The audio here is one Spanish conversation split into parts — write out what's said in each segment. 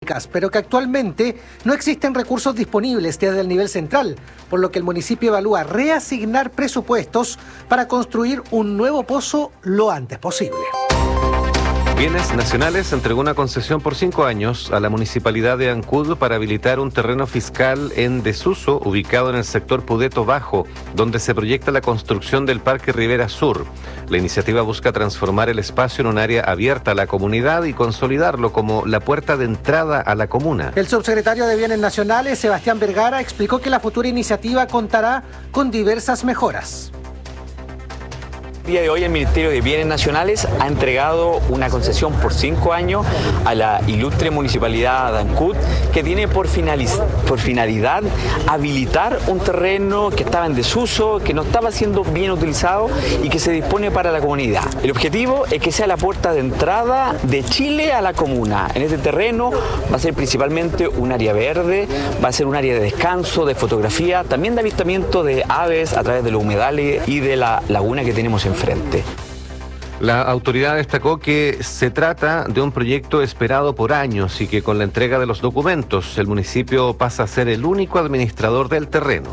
públicas, pero que actualmente no existen recursos disponibles desde el nivel central, por lo que el municipio evalúa reasignar presupuestos para construir un nuevo pozo lo antes posible. Bienes Nacionales entregó una concesión por 5 años a la municipalidad de Ancud para habilitar un terreno fiscal en desuso ubicado en el sector Pudeto Bajo, donde se proyecta la construcción del Parque Rivera Sur. La iniciativa busca transformar el espacio en un área abierta a la comunidad y consolidarlo como la puerta de entrada a la comuna. El subsecretario de Bienes Nacionales, Sebastián Vergara, explicó que la futura iniciativa contará con diversas mejoras. El día de hoy el Ministerio de Bienes Nacionales ha entregado una concesión por 5 años a la ilustre municipalidad de Ancud, que tiene por finalidad habilitar un terreno que estaba en desuso, que no estaba siendo bien utilizado y que se dispone para la comunidad. El objetivo es que sea la puerta de entrada de Chile a la comuna. En este terreno va a ser principalmente un área verde, va a ser un área de descanso, de fotografía, también de avistamiento de aves a través de los humedales y de la laguna que tenemos enfrente. La autoridad destacó que se trata de un proyecto esperado por años y que con la entrega de los documentos el municipio pasa a ser el único administrador del terreno.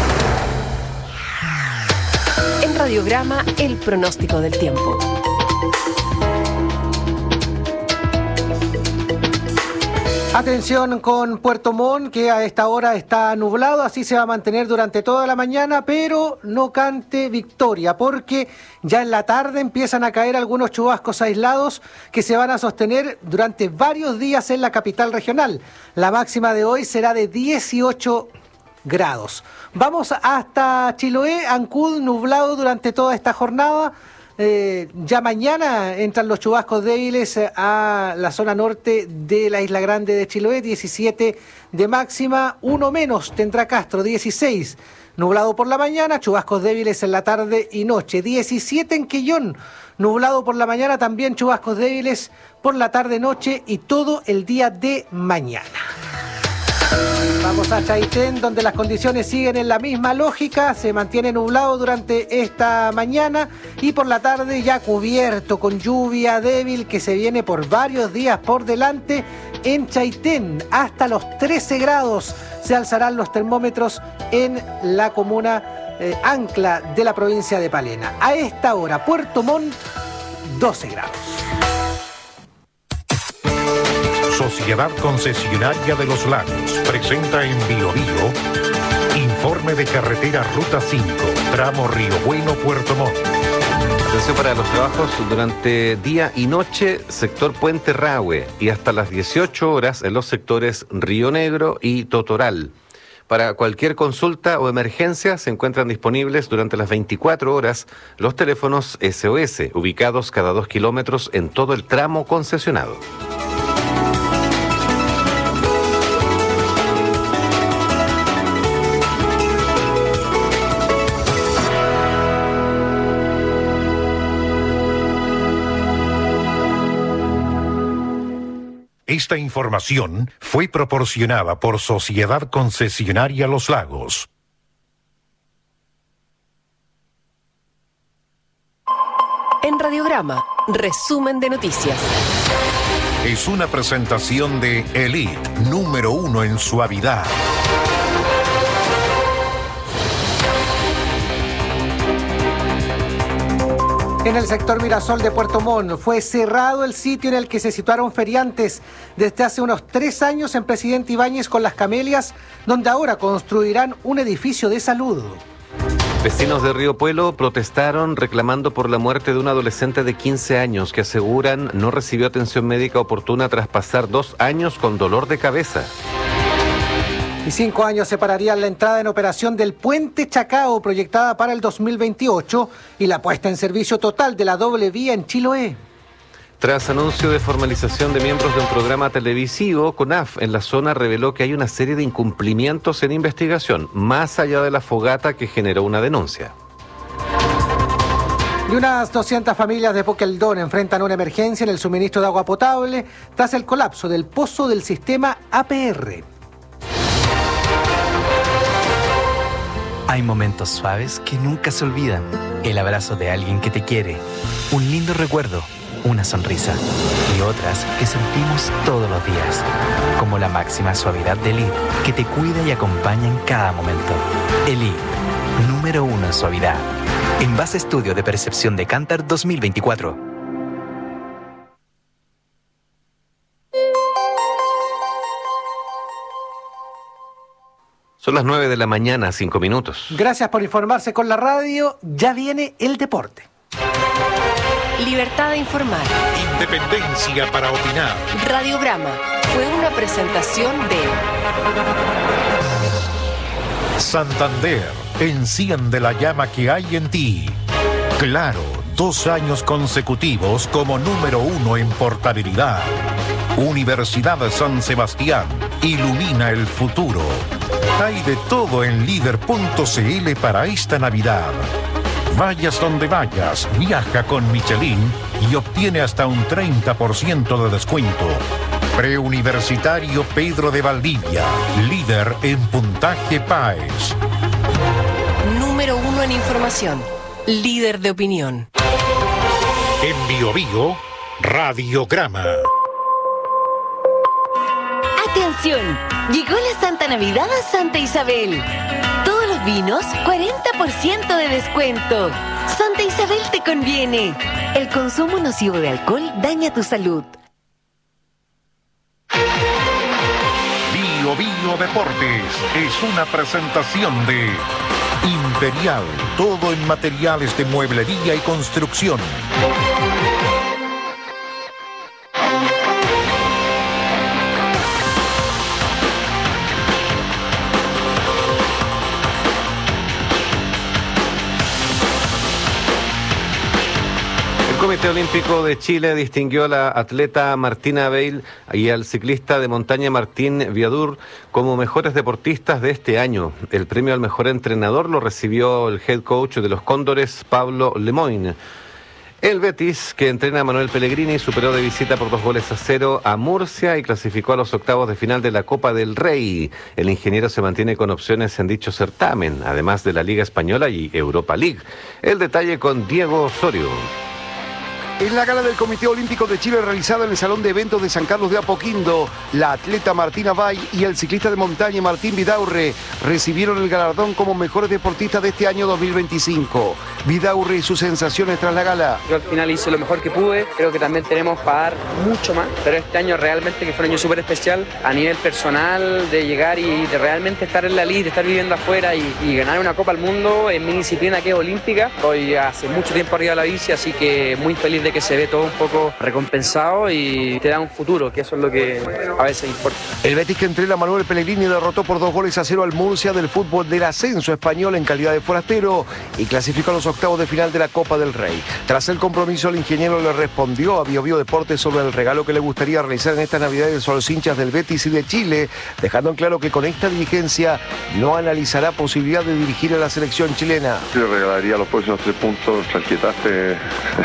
En Radiograma, el pronóstico del tiempo. Atención con Puerto Montt, que a esta hora está nublado, así se va a mantener durante toda la mañana, pero no cante victoria, porque ya en la tarde empiezan a caer algunos chubascos aislados que se van a sostener durante varios días en la capital regional. La máxima de hoy será de 18 grados. Vamos hasta Chiloé, Ancud, nublado durante toda esta jornada. Ya mañana entran los chubascos débiles a la zona norte de la Isla Grande de Chiloé, 17 de máxima, 1 menos tendrá Castro, 16. Nublado por la mañana, chubascos débiles en la tarde y noche, 17 en Quillón, nublado por la mañana, también chubascos débiles por la tarde, noche y todo el día de mañana. Vamos a Chaitén, donde las condiciones siguen en la misma lógica, se mantiene nublado durante esta mañana y por la tarde ya cubierto con lluvia débil que se viene por varios días por delante. En Chaitén hasta los 13 grados se alzarán los termómetros en la comuna ancla de la provincia de Palena. A esta hora, Puerto Montt, 12 grados. Sociedad Concesionaria de los Lagos presenta en Bio Bio informe de carretera Ruta 5, tramo Río Bueno, Puerto Montt. Atención para los trabajos durante día y noche, sector Puente Rahue y hasta las 18 horas en los sectores Río Negro y Totoral. Para cualquier consulta o emergencia se encuentran disponibles durante las 24 horas los teléfonos SOS, ubicados cada 2 kilómetros en todo el tramo concesionado. Esta información fue proporcionada por Sociedad Concesionaria Los Lagos. En Radiograma, resumen de noticias. Es una presentación de Elite, número 1 en suavidad. En el sector Mirasol de Puerto Montt fue cerrado el sitio en el que se situaron feriantes desde hace unos 3 años en Presidente Ibáñez con las Camelias, donde ahora construirán un edificio de salud. Vecinos de Río Puelo protestaron reclamando por la muerte de un adolescente de 15 años que aseguran no recibió atención médica oportuna tras pasar 2 años con dolor de cabeza. Y 5 años separarían la entrada en operación del Puente Chacao, proyectada para el 2028, y la puesta en servicio total de la doble vía en Chiloé. Tras anuncio de formalización de miembros de un programa televisivo, CONAF en la zona reveló que hay una serie de incumplimientos en investigación, más allá de la fogata que generó una denuncia. Y unas 200 familias de Poqueldón enfrentan una emergencia en el suministro de agua potable tras el colapso del pozo del sistema APR. Hay momentos suaves que nunca se olvidan. El abrazo de alguien que te quiere. Un lindo recuerdo. una sonrisa. Y otras que sentimos todos los días, como la máxima suavidad de Elite, que te cuida y acompaña en cada momento. Elite, número 1 en suavidad. En base estudio de percepción de Kantar 2024. Son las 9 de la mañana, 5 minutos. Gracias por informarse con la radio. Ya viene el deporte. Libertad de informar. Independencia para opinar. Radiograma fue una presentación de Santander, enciende la llama que hay en ti. Claro, 2 años consecutivos como número 1 en portabilidad. Universidad San Sebastián, ilumina el futuro. Hay de todo en líder.cl para esta Navidad. Vayas donde vayas, viaja con Michelin y obtiene hasta un 30% de descuento. Preuniversitario Pedro de Valdivia, líder en puntaje PAES. número 1 en información, líder de opinión. En Bio Bio, Radiograma. ¡Atención! Llegó la Santa Navidad a Santa Isabel. Todos los vinos, 40% de descuento. Santa Isabel te conviene. El consumo nocivo de alcohol daña tu salud. Bio Bio Deportes es una presentación de Imperial, todo en materiales de mueblería y construcción. El Comité Olímpico de Chile distinguió a la atleta Martina Weil y al ciclista de montaña Martín Viadur como mejores deportistas de este año. El premio al mejor entrenador lo recibió el head coach de los Cóndores, Pablo Lemoyne. El Betis, que entrena a Manuel Pellegrini, superó de visita por 2-0 a Murcia y clasificó a los octavos de final de la Copa del Rey. El ingeniero se mantiene con opciones en dicho certamen, además de la Liga Española y Europa League. El detalle con Diego Osorio. En la gala del Comité Olímpico de Chile realizada en el Salón de Eventos de San Carlos de Apoquindo, la atleta Martina Weil y el ciclista de montaña Martín Vidaurre recibieron el galardón como mejores deportistas de este año 2025. Vidaurre y sus sensaciones tras la gala. Yo al final hice lo mejor que pude, creo que también tenemos para dar mucho más, pero este año realmente que fue un año súper especial a nivel personal, de llegar y de realmente estar en la lid, de estar viviendo afuera y ganar una Copa al Mundo en mi disciplina que es olímpica. Estoy hace mucho tiempo arriba de la bici, así que muy feliz de que se ve todo un poco recompensado y te da un futuro, que eso es lo que a veces importa. El Betis, que entrena a Manuel Pellegrini, derrotó por 2-0 al Murcia del fútbol del ascenso español en calidad de forastero y clasificó a los octavos de final de la Copa del Rey. Tras el compromiso, el ingeniero le respondió a Bio Bio Deportes sobre el regalo que le gustaría realizar en esta Navidad a los hinchas del Betis y de Chile, dejando en claro que con esta dirigencia no analizará posibilidad de dirigir a la selección chilena. Le regalaría los próximos 3 puntos al Getafe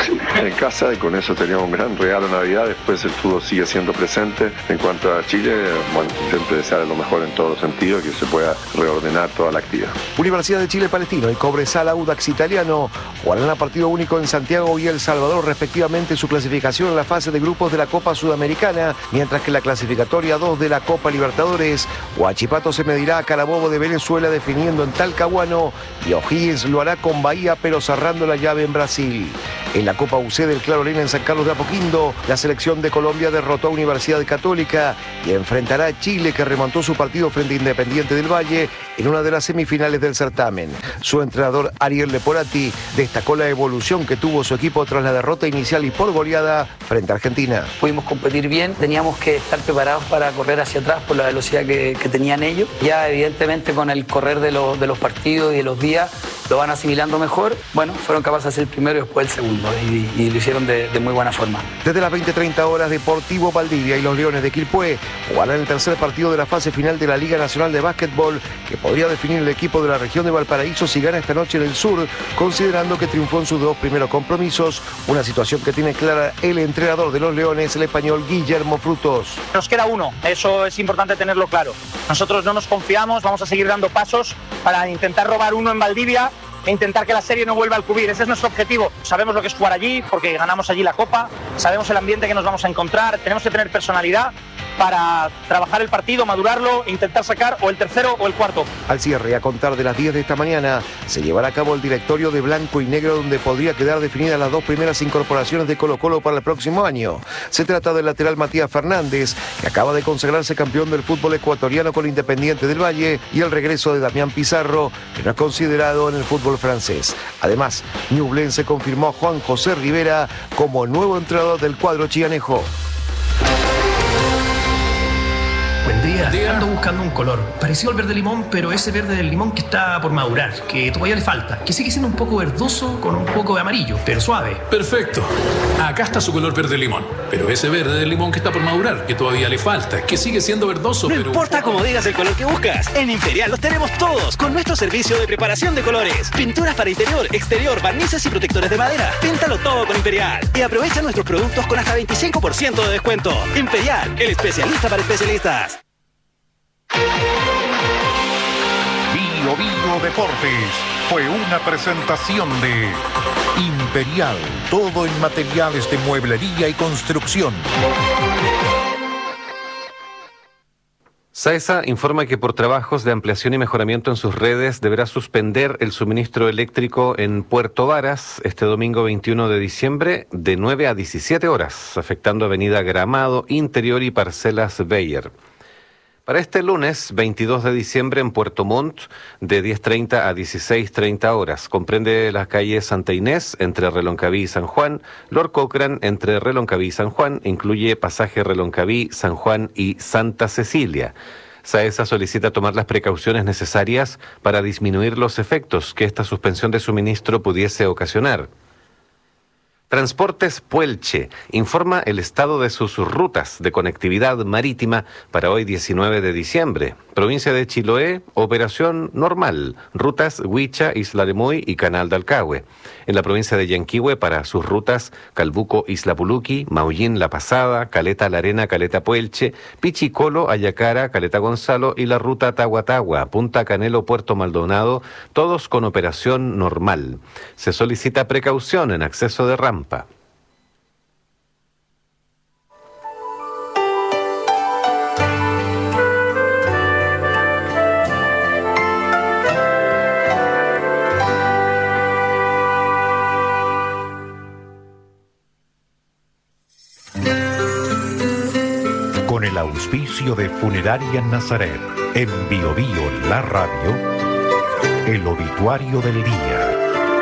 en casa y con eso teníamos un gran regalo de Navidad. Después el fútbol sigue siendo presente. En cuanto a Chile, bueno, siempre desear lo mejor en todos los sentidos, que se pueda reordenar toda la actividad. Universidad de Chile Palestino y Cobresal Audax Italiano jugarán a partido único en Santiago y El Salvador respectivamente su clasificación en la fase de grupos de la Copa Sudamericana, mientras que en la clasificatoria 2 de la Copa Libertadores, Huachipato se medirá a Carabobo de Venezuela definiendo en Talcahuano y O'Higgins lo hará con Bahía pero cerrando la llave en Brasil. En la Copa UC del Claro Arena en San Carlos de Apoquindo, la selección de Colombia derrotó a Universidad Católica y enfrentará a Chile, que remontó su partido frente a Independiente del Valle en una de las semifinales del certamen. Su entrenador Ariel Leporati destacó la evolución que tuvo su equipo tras la derrota inicial y por goleada frente a Argentina. Pudimos competir bien, teníamos que estar preparados para correr hacia atrás por la velocidad que tenían ellos. Ya evidentemente con el correr de los partidos y de los días lo van asimilando mejor. Bueno, fueron capaces de hacer el primero y después el segundo y lo hicieron de muy buena forma. Desde las 20:30 horas, Deportivo Valdivia y los Leones de Quilpué jugarán el tercer partido de la fase final de la Liga Nacional de Básquetbol, que podría definir el equipo de la región de Valparaíso si gana esta noche en el sur, considerando que triunfó en sus 2 primeros compromisos, una situación que tiene clara el entrenador de los Leones, el español Guillermo Frutos. Nos queda uno, eso es importante tenerlo claro. Nosotros no nos confiamos, vamos a seguir dando pasos para intentar robar uno en Valdivia e intentar que la serie no vuelva al cubrir. Ese es nuestro objetivo. Sabemos lo que es jugar allí, porque ganamos allí la Copa, sabemos el ambiente que nos vamos a encontrar, tenemos que tener personalidad para trabajar el partido, madurarlo e intentar sacar o el tercero o el cuarto. Al cierre, a contar de las 10 de esta mañana, se llevará a cabo el directorio de blanco y negro, donde podría quedar definidas las dos primeras incorporaciones de Colo-Colo para el próximo año. Se trata del lateral Matías Fernández, que acaba de consagrarse campeón del fútbol ecuatoriano con Independiente del Valle, y el regreso de Damián Pizarro, que no es considerado en el fútbol francés. Además, Ñublense confirmó a Juan José Rivera como nuevo entrenador del cuadro chianejo. Buen día. Ando buscando un color parecido al verde limón, pero ese verde del limón que está por madurar, que todavía le falta, que sigue siendo un poco verdoso con un poco de amarillo, pero suave. Perfecto. Acá está su color verde limón, pero ese verde del limón que está por madurar, que todavía le falta, que sigue siendo verdoso, no pero... No importa cómo digas el color que buscas, en Imperial los tenemos todos, con nuestro servicio de preparación de colores. Pinturas para interior, exterior, barnices y protectores de madera. Píntalo todo con Imperial. Y aprovecha nuestros productos con hasta 25% de descuento. Imperial, el especialista para especialistas. Bio Bio Deportes fue una presentación de Imperial, todo en materiales de mueblería y construcción. SAESA informa que por trabajos de ampliación y mejoramiento en sus redes deberá suspender el suministro eléctrico en Puerto Varas este domingo 21 de diciembre de 9 a 17 horas, afectando Avenida Gramado, Interior y Parcelas Beyer. Para este lunes, 22 de diciembre, en Puerto Montt, de 10:30 a 16:30 horas. Comprende las calles Santa Inés, entre Reloncaví y San Juan, Lord Cochrane, entre Reloncaví y San Juan, incluye pasaje Reloncaví, San Juan y Santa Cecilia. SAESA solicita tomar las precauciones necesarias para disminuir los efectos que esta suspensión de suministro pudiese ocasionar. Transportes Puelche informa el estado de sus rutas de conectividad marítima para hoy 19 de diciembre. Provincia de Chiloé, operación normal. Rutas Huicha, Isla de Muy y Canal de Alcagüe. En la provincia de Yanquihue, para sus rutas Calbuco, Isla Puluqui, Maullín, La Pasada, Caleta La Arena, Caleta Puelche, Pichicolo, Ayacara, Caleta Gonzalo y la ruta Tahuatahua, Punta Canelo, Puerto Maldonado, todos con operación normal. Se solicita precaución en acceso de rampa. Con el auspicio de Funeraria Nazaret, en Bio Bio La Radio, el obituario del día.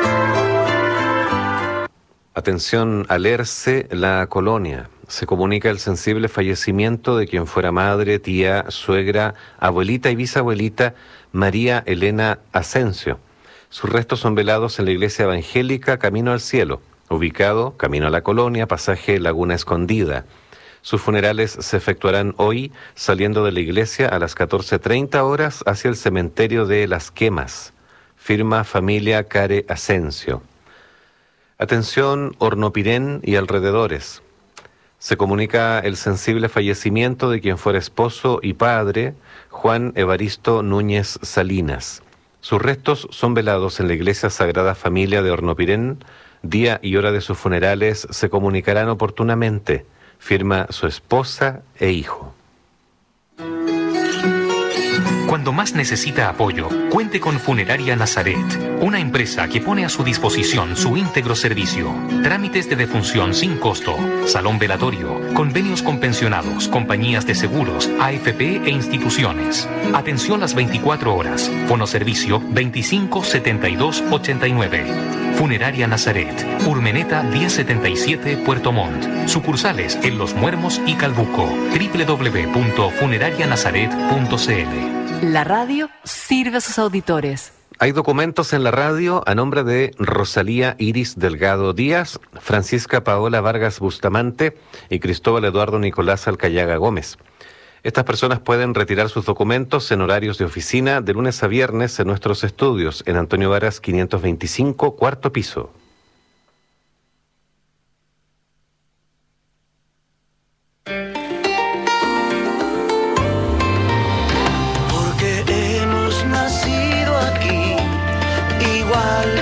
Atención al ERCE La Colonia. Se comunica el sensible fallecimiento de quien fuera madre, tía, suegra, abuelita y bisabuelita María Elena Asensio. Sus restos son velados en la iglesia evangélica Camino al Cielo, ubicado camino a La Colonia, pasaje Laguna Escondida. Sus funerales se efectuarán hoy, saliendo de la iglesia a las 14:30 horas hacia el cementerio de Las Quemas. Firma familia Care Asensio. Atención Hornopirén y alrededores. Se comunica el sensible fallecimiento de quien fuera esposo y padre, Juan Evaristo Núñez Salinas. Sus restos son velados en la Iglesia Sagrada Familia de Hornopirén. Día y hora de sus funerales se comunicarán oportunamente. Firma su esposa e hijo. Cuando más necesita apoyo, cuente con Funeraria Nazaret, una empresa que pone a su disposición su íntegro servicio. Trámites de defunción sin costo, salón velatorio, convenios con pensionados, compañías de seguros, AFP e instituciones. Atención las 24 horas. Fonoservicio 25 72 89. Funeraria Nazaret, Urmeneta 1077 Puerto Montt. Sucursales en Los Muermos y Calbuco. www.funerarianazaret.cl. La radio sirve a sus auditores. Hay documentos en la radio a nombre de Rosalía Iris Delgado Díaz, Francisca Paola Vargas Bustamante y Cristóbal Eduardo Nicolás Alcayaga Gómez. Estas personas pueden retirar sus documentos en horarios de oficina de lunes a viernes en nuestros estudios en Antonio Varas 525, cuarto piso. Porque hemos nacido aquí, igual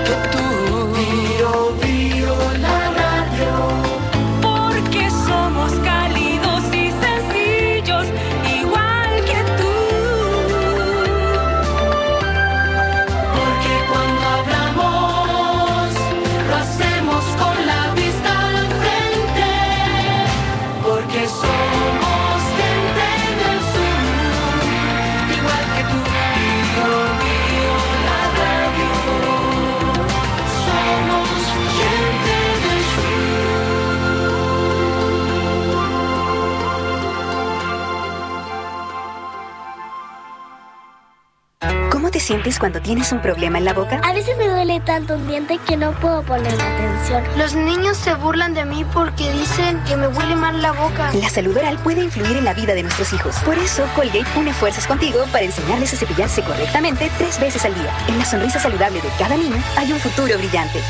¿Cómo te sientes cuando tienes un problema en la boca? A veces me duele tanto un diente que no puedo ponerle atención. Los niños se burlan de mí porque dicen que me huele mal la boca. La salud oral puede influir en la vida de nuestros hijos. Por eso, Colgate une fuerzas contigo para enseñarles a cepillarse correctamente 3 veces al día. En la sonrisa saludable de cada niño hay un futuro brillante.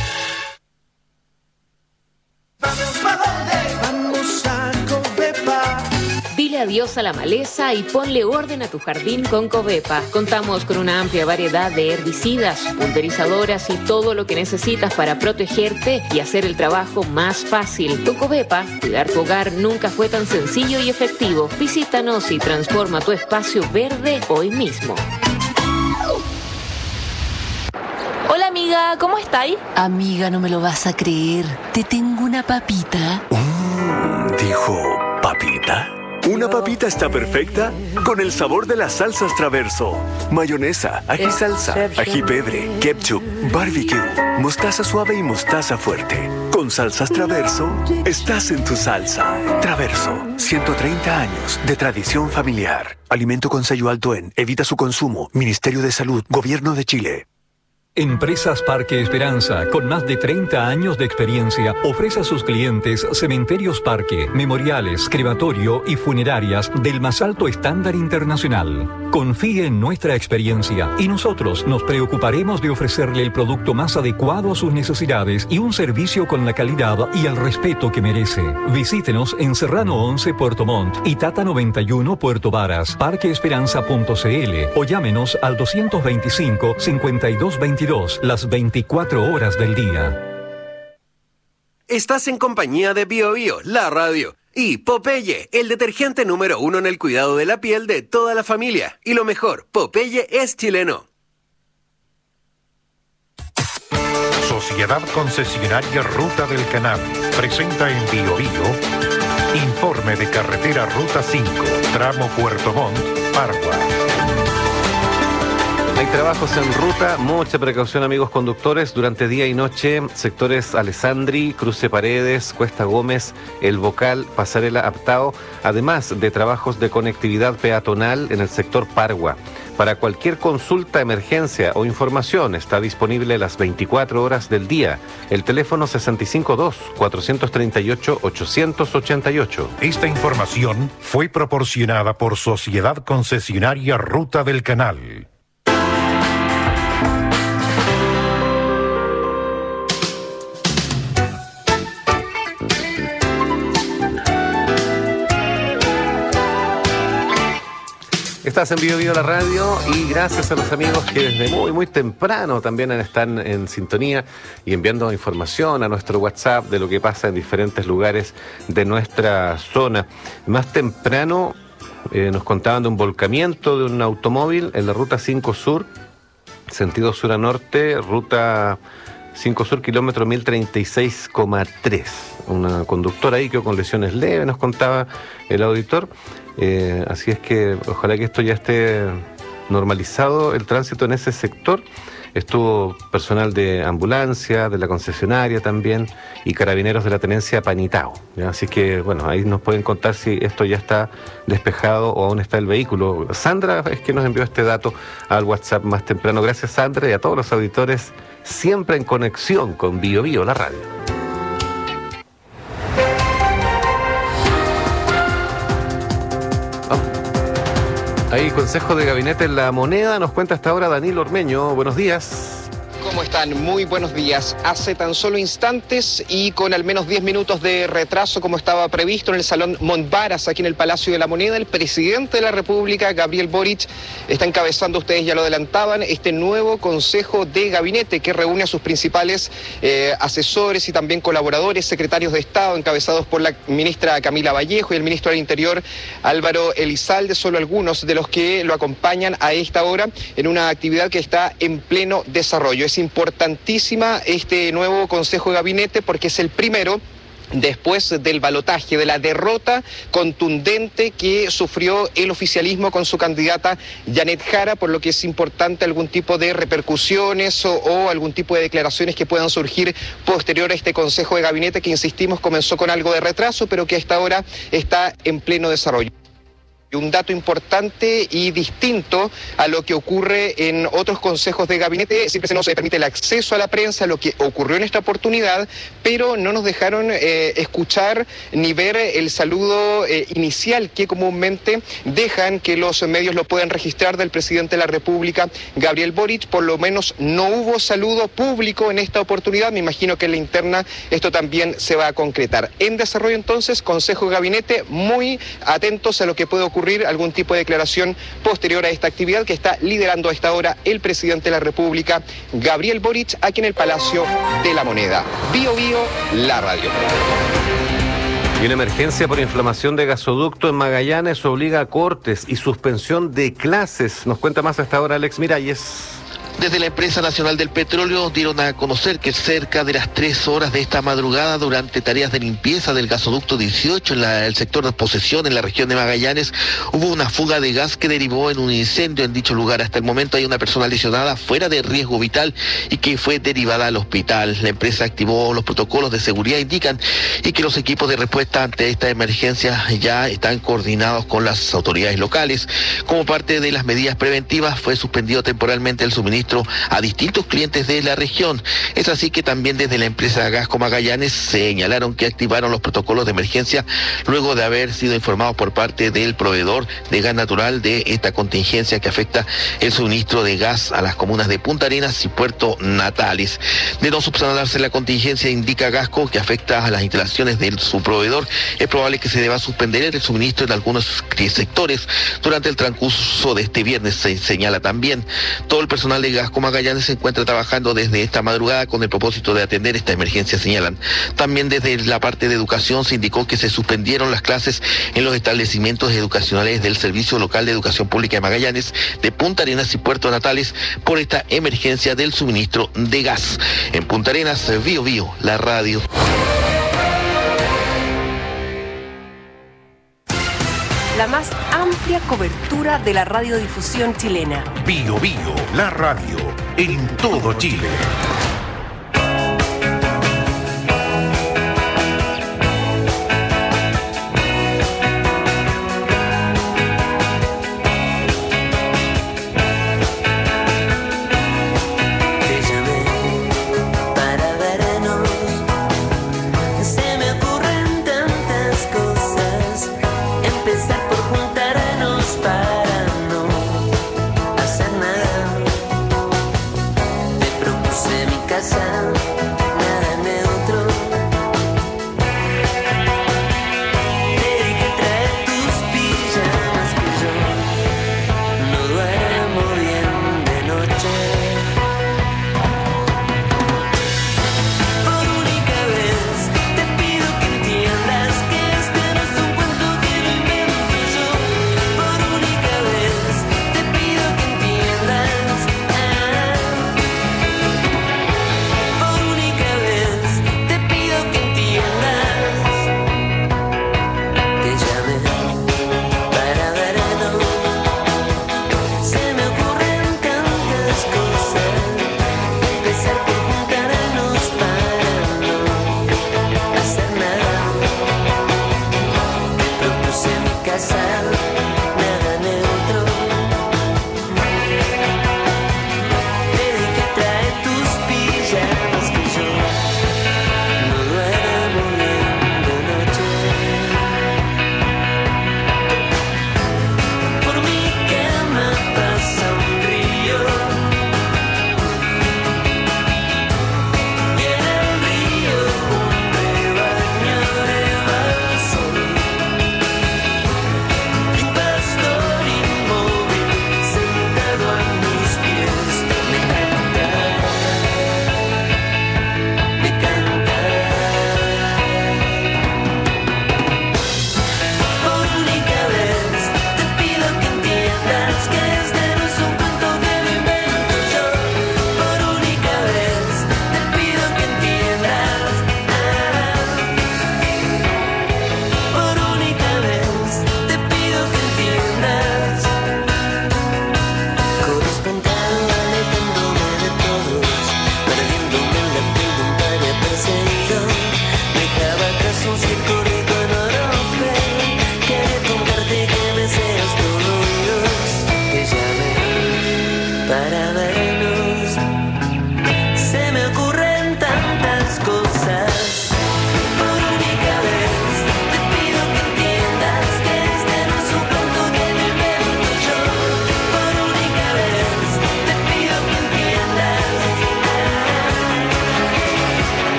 Vamos a Covepa. Dile adiós a la maleza y ponle orden a tu jardín con Covepa. Contamos con una amplia variedad de herbicidas, pulverizadoras y todo lo que necesitas para protegerte y hacer el trabajo más fácil. Con Covepa, cuidar tu hogar nunca fue tan sencillo y efectivo. Visítanos y transforma tu espacio verde hoy mismo. Hola amiga, ¿cómo estáis? Amiga, no me lo vas a creer. Te tengo una papita. ¿Dijo papita? Una papita está perfecta con el sabor de las salsas Traverso. Mayonesa, ají salsa, ají pebre, ketchup, barbecue, mostaza suave y mostaza fuerte. Con salsas Traverso, estás en tu salsa. Traverso, 130 años de tradición familiar. Alimento con sello alto en Evita su consumo. Ministerio de Salud, Gobierno de Chile. Empresas Parque Esperanza, con más de 30 años de experiencia, ofrece a sus clientes cementerios parque, memoriales, crematorio y funerarias del más alto estándar internacional. Confíe en nuestra experiencia y nosotros nos preocuparemos de ofrecerle el producto más adecuado a sus necesidades y un servicio con la calidad y el respeto que merece. Visítenos en Serrano 11 Puerto Montt y Tata 91 Puerto Varas, parqueesperanza.cl o llámenos al 225-5222 las 24 horas del día. Estás en compañía de Bio Bio, la radio, y Popeye, el detergente número 1 en el cuidado de la piel de toda la familia. Y lo mejor, Popeye es chileno. Sociedad Concesionaria Ruta del Canal presenta en Bio Bio informe de carretera Ruta 5, tramo Puerto Montt, Pargua. Hay trabajos en ruta, mucha precaución amigos conductores, durante día y noche, sectores Alessandri, Cruce Paredes, Cuesta Gómez, El Bocal, Pasarela Aptao, además de trabajos de conectividad peatonal en el sector Pargua. Para cualquier consulta, emergencia o información está disponible las 24 horas del día. El teléfono 652-438-888. Esta información fue proporcionada por Sociedad Concesionaria Ruta del Canal. Estás en Bio Bio la radio y gracias a los amigos que desde muy temprano también están en sintonía y enviando información a nuestro WhatsApp de lo que pasa en diferentes lugares de nuestra zona. Más temprano nos contaban de un volcamiento de un automóvil en la ruta 5 Sur, sentido sur a norte, ruta 5 Sur, kilómetro 1036,3. Una conductora ahí quedó con lesiones leves, nos contaba el auditor. Así es que ojalá que esto ya esté normalizado, el tránsito en ese sector. Estuvo personal de ambulancia, de la concesionaria también, y carabineros de la tenencia Panitao, ¿ya? Así que, bueno, ahí nos pueden contar si esto ya está despejado o aún está el vehículo. Sandra es que nos envió este dato al WhatsApp más temprano. Gracias, Sandra, y a todos los auditores siempre en conexión con Bio Bio, la radio. Ahí, Consejo de Gabinete en La Moneda, nos cuenta hasta ahora Danilo Ormeño. Buenos días. ¿Cómo están? Muy buenos días. Hace tan solo instantes y con al menos 10 minutos de retraso como estaba previsto en el Salón Montbaras, aquí en el Palacio de la Moneda, el presidente de la República, Gabriel Boric, está encabezando, ustedes ya lo adelantaban, este nuevo Consejo de Gabinete que reúne a sus principales asesores y también colaboradores, secretarios de Estado, encabezados por la ministra Camila Vallejo y el ministro del Interior, Álvaro Elizalde, solo algunos de los que lo acompañan a esta hora en una actividad que está en pleno desarrollo. Es importantísima este nuevo Consejo de Gabinete porque es el primero después del balotaje, de la derrota contundente que sufrió el oficialismo con su candidata Janet Jara, por lo que es importante algún tipo de repercusiones o algún tipo de declaraciones que puedan surgir posterior a este Consejo de Gabinete que, insistimos, comenzó con algo de retraso, pero que a esta hora está en pleno desarrollo. Un dato importante y distinto a lo que ocurre en otros consejos de gabinete, siempre se nos permite el acceso a la prensa, lo que ocurrió en esta oportunidad, pero no nos dejaron escuchar ni ver el saludo inicial que comúnmente dejan que los medios lo puedan registrar del presidente de la República, Gabriel Boric. Por lo menos no hubo saludo público en esta oportunidad. Me imagino que en la interna esto también se va a concretar. En desarrollo entonces, Consejo de Gabinete, muy atentos a lo que puede ocurrir, algún tipo de declaración posterior a esta actividad que está liderando a esta hora el presidente de la República, Gabriel Boric, aquí en el Palacio de la Moneda. Bio Bio, la radio. Y una emergencia por inflamación de gasoducto en Magallanes obliga a cortes y suspensión de clases. Nos cuenta más a esta hora Alex Miralles. Desde la Empresa Nacional del Petróleo dieron a conocer que cerca de las 3 horas de esta madrugada, durante tareas de limpieza del gasoducto 18 en el sector de Posesión en la región de Magallanes, hubo una fuga de gas que derivó en un incendio en dicho lugar. Hasta el momento hay una persona lesionada fuera de riesgo vital y que fue derivada al hospital. La empresa activó los protocolos de seguridad, indican, y que los equipos de respuesta ante esta emergencia ya están coordinados con las autoridades locales. Como parte de las medidas preventivas, fue suspendido temporalmente el suministro a distintos clientes de la región. Es así que también desde la empresa Gasco Magallanes señalaron que activaron los protocolos de emergencia luego de haber sido informados por parte del proveedor de gas natural de esta contingencia que afecta el suministro de gas a las comunas de Punta Arenas y Puerto Natales. De no subsanarse la contingencia, indica Gasco, que afecta a las instalaciones de su proveedor, es probable que se deba suspender el suministro en algunos sectores durante el transcurso de este viernes. Se señala también todo el personal de Gasco Magallanes se encuentra trabajando desde esta madrugada con el propósito de atender esta emergencia, señalan. También desde la parte de educación se indicó que se suspendieron las clases en los establecimientos educacionales del Servicio Local de Educación Pública de Magallanes, de Punta Arenas y Puerto Natales por esta emergencia del suministro de gas. En Punta Arenas, Bio Bio, la radio. La más amplia cobertura de la radiodifusión chilena. Bio Bio, la radio, en todo Chile. Para no hacer nada, te propuse mi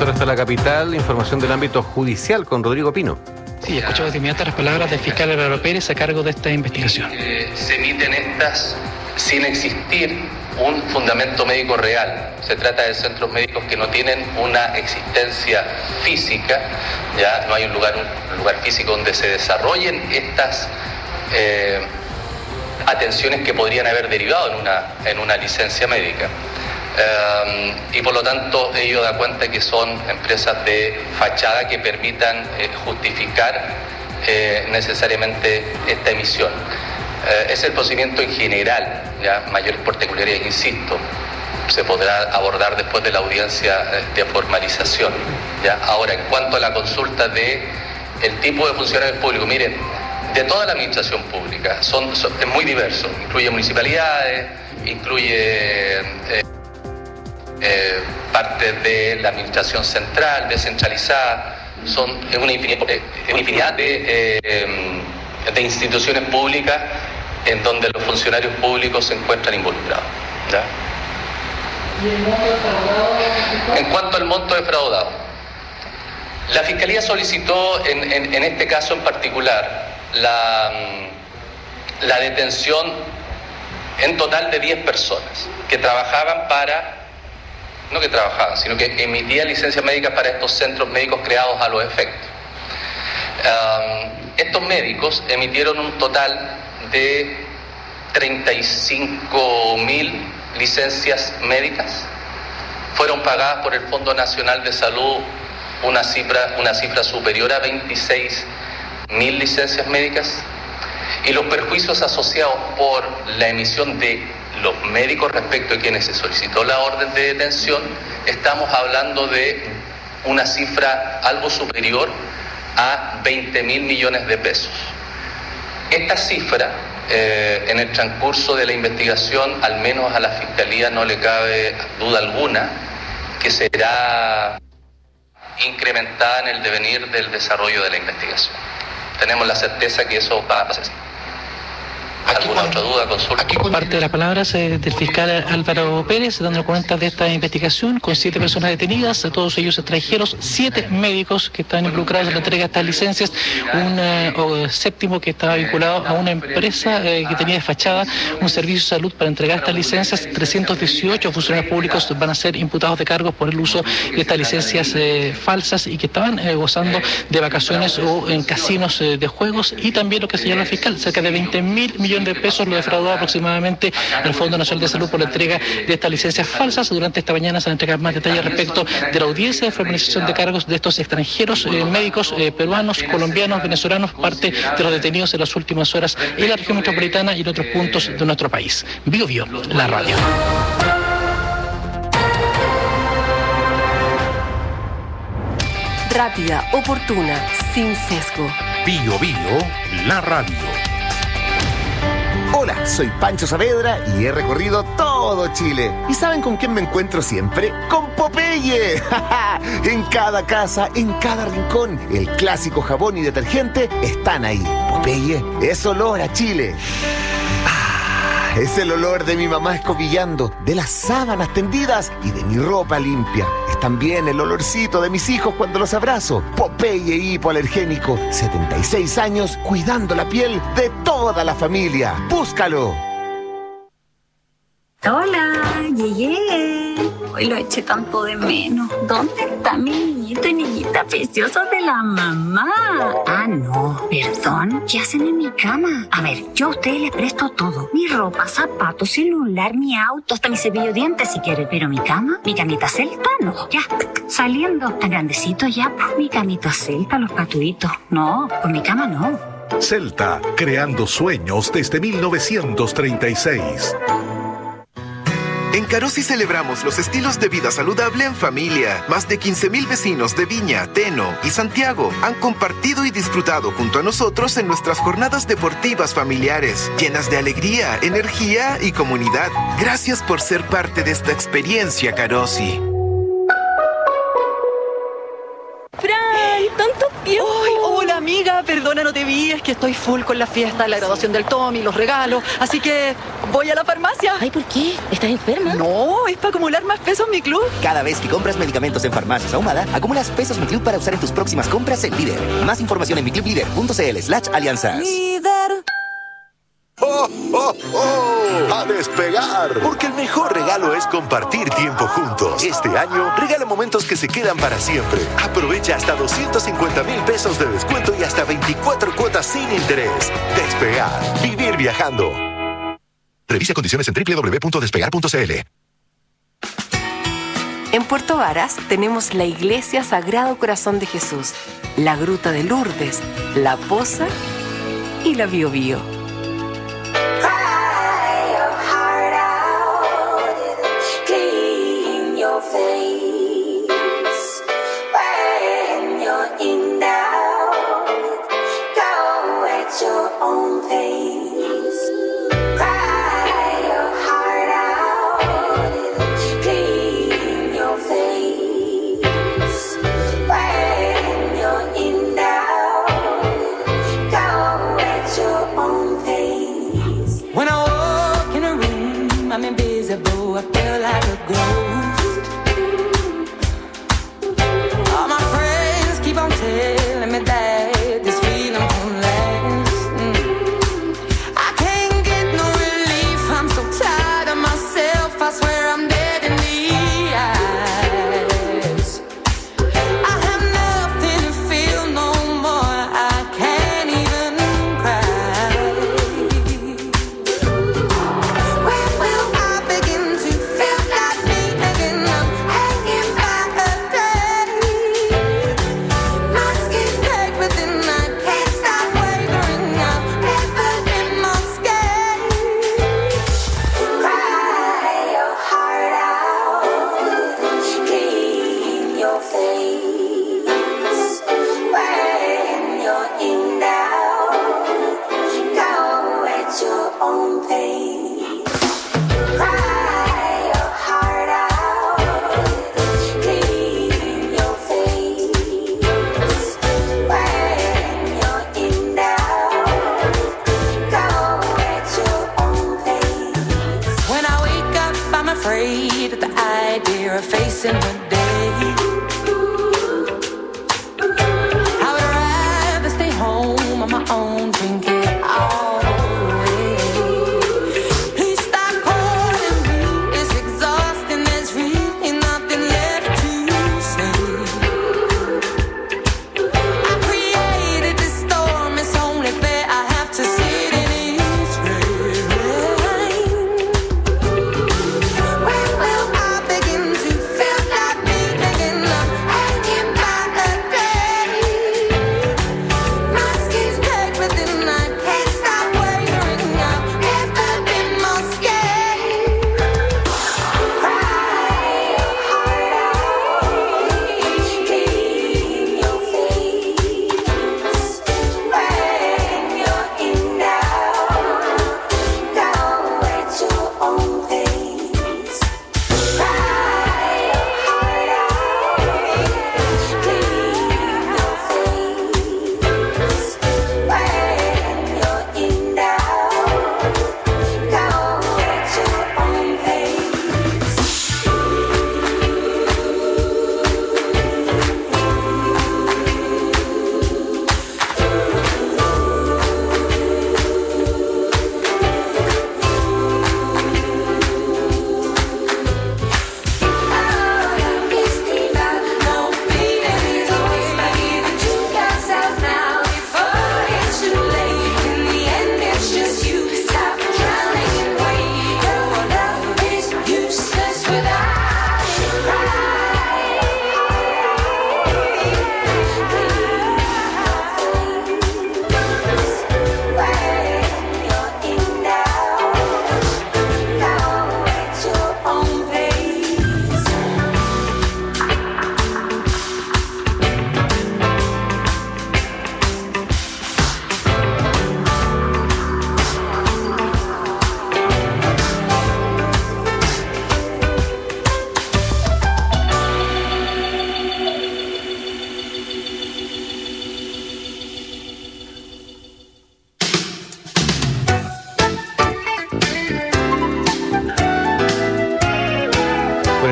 ahora hasta la capital, información del ámbito judicial con Rodrigo Pino. Sí, escuchamos de inmediato las palabras del fiscal Álvaro Pérez a cargo de esta investigación. Se emiten estas sin existir un fundamento médico real. Se trata de centros médicos que no tienen una existencia física, ya no hay un lugar físico donde se desarrollen estas atenciones que podrían haber derivado en una licencia médica. Y por lo tanto ello da cuenta que son empresas de fachada que permitan justificar necesariamente esta emisión. Es el procedimiento en general, ya mayores particularidades, insisto, se podrá abordar después de la audiencia de formalización. ¿Ya? Ahora, en cuanto a la consulta de el tipo de funcionarios públicos, miren, de toda la administración pública, es muy diverso, incluye municipalidades, incluye parte de la administración central, descentralizada, es una infinidad de instituciones públicas en donde los funcionarios públicos se encuentran involucrados. ¿Ya? ¿Y el monto defraudado? En cuanto al monto defraudado, la Fiscalía solicitó en este caso en particular la detención en total de 10 personas que trabajaban sino que emitían licencias médicas para estos centros médicos creados a los efectos. Estos médicos emitieron un total de 35.000 licencias médicas. Fueron pagadas por el Fondo Nacional de Salud una cifra superior a 26.000 licencias médicas, y los perjuicios asociados por la emisión de los médicos respecto a quienes se solicitó la orden de detención, estamos hablando de una cifra algo superior a 20.000 millones de pesos. Esta cifra, en el transcurso de la investigación, al menos a la Fiscalía no le cabe duda alguna que será incrementada en el devenir del desarrollo de la investigación. Tenemos la certeza que eso va a pasar. ¿Alguna otra duda, consulta? Parte de las palabras del fiscal Álvaro Pérez, dando cuenta de esta investigación, con 7 personas detenidas, todos ellos extranjeros, 7 médicos que están involucrados en la entrega de estas licencias, un séptimo que estaba vinculado a una empresa que tenía de fachada un servicio de salud para entregar estas licencias. 318 funcionarios públicos van a ser imputados de cargos por el uso de estas licencias falsas y que estaban gozando de vacaciones o en casinos de juegos. Y también lo que señala el fiscal, cerca de 20.000 millones de pesos lo defraudó aproximadamente el Fondo Nacional de Salud por la entrega de estas licencias falsas. Durante esta mañana se van a entregar más detalles respecto de la audiencia de formalización de cargos de estos extranjeros médicos peruanos, colombianos, venezolanos, parte de los detenidos en las últimas horas en la región metropolitana y en otros puntos de nuestro país. Bio Bio, la radio. Rápida, oportuna, sin sesgo. Bio Bio, la radio. Hola, soy Pancho Saavedra y he recorrido todo Chile. ¿Y saben con quién me encuentro siempre? ¡Con Popeye! En cada casa, en cada rincón, el clásico jabón y detergente están ahí. Popeye es olor a Chile. Es el olor de mi mamá escobillando, de las sábanas tendidas y de mi ropa limpia. Es también el olorcito de mis hijos cuando los abrazo. Popeye hipoalergénico, 76 años cuidando la piel de toda la familia. ¡Búscalo! Hola, llegué. Hoy lo eché tanto de menos. ¿Dónde está mi niñito y niñita preciosa de la mamá? Ah, no, perdón. ¿Qué hacen en mi cama? A ver, yo a ustedes les presto todo. Mi ropa, zapatos, celular, mi auto, hasta mi cepillo de dientes si quieren. Pero mi cama, mi camita celta, no. Ya, saliendo. Tan grandecito ya, pues mi camita celta, los patuitos. No, con mi cama no. Celta, creando sueños desde 1936. En Carosi celebramos los estilos de vida saludable en familia. Más de 15.000 vecinos de Viña, Teno y Santiago han compartido y disfrutado junto a nosotros en nuestras jornadas deportivas familiares, llenas de alegría, energía y comunidad. Gracias por ser parte de esta experiencia, Carosi. ¡Fran! ¡Tanto tiempo! ¡Ay, hola, amiga! amiga, perdona, no te vi, es que estoy full con la fiesta, la graduación del Tommy, los regalos, así que voy a la farmacia. Ay, ¿por qué? ¿Estás enferma? No, es para acumular más pesos en mi club. Cada vez que compras medicamentos en Farmacias Ahumada, acumulas pesos Mi Club para usar en tus próximas compras en Líder. Más información en miclublider.cl/alianzas. Líder. ¡Oh, oh, oh! ¡A despegar! Porque el mejor regalo es compartir tiempo juntos. Este año, regala momentos que se quedan para siempre. Aprovecha hasta 250,000 pesos de descuento y hasta 24 cuotas sin interés. Despegar. Vivir viajando. Revisa condiciones en www.despegar.cl. En Puerto Varas tenemos la Iglesia Sagrado Corazón de Jesús, la Gruta de Lourdes, la Poza y la Biobío.